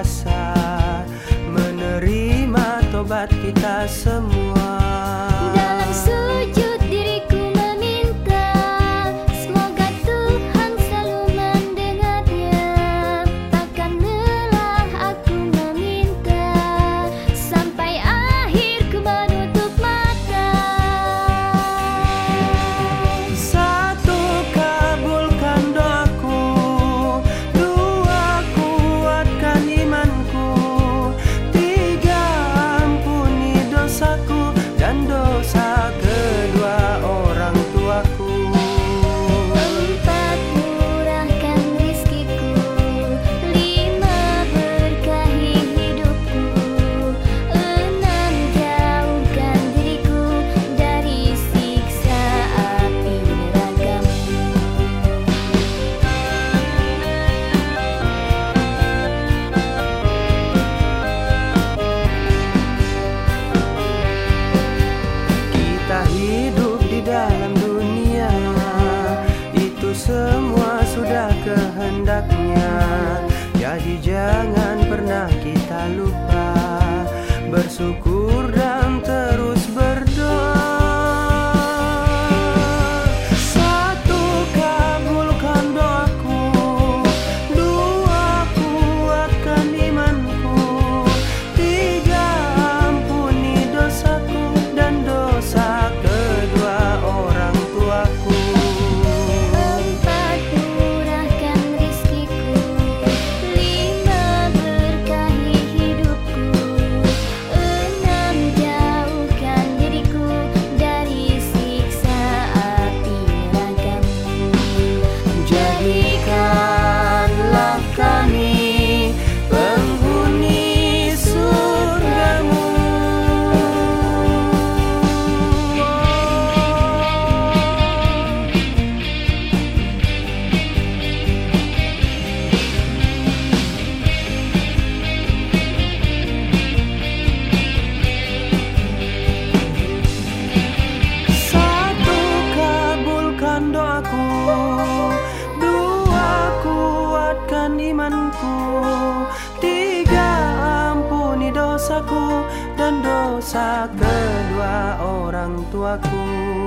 kuasa menerima tobat kita semua. Dalam sujud diriku meminta, semoga Tuhan selalu mendengarnya. Takkan lelah aku meminta, sampai akhir ku menutup mata. Satu, kabulkan doaku. Dua, kuatkan imanku. Tiga, ampuni dosaku dan dosa kedua orang tuaku. Empat, murahkan rizkiku. Lima, berkahi hidupku. Enam, jauhkan diriku dari siksa api neraka-Mu. Kita hidup di dalam dunia, itu semua sudah kehendaknya. Jadi jangan pernah kita lupa bersyukur dan terus berdoa. Satu, kabulkan doaku. Dua, kuatkan imanku. Tiga, ampuni dosaku dan dosa kedua orang tuaku. Empat, murahkan rizkiku. Lima, berkahi hidupku. Enam, jauhkan diriku dari siksa api neraka-Mu. Jadikanlah kami penghuni surga-Mu. Satu, kabulkan doaku. Dua, kuatkan imanku. Tiga, ampuni dosaku dan dosa kedua orang tuaku.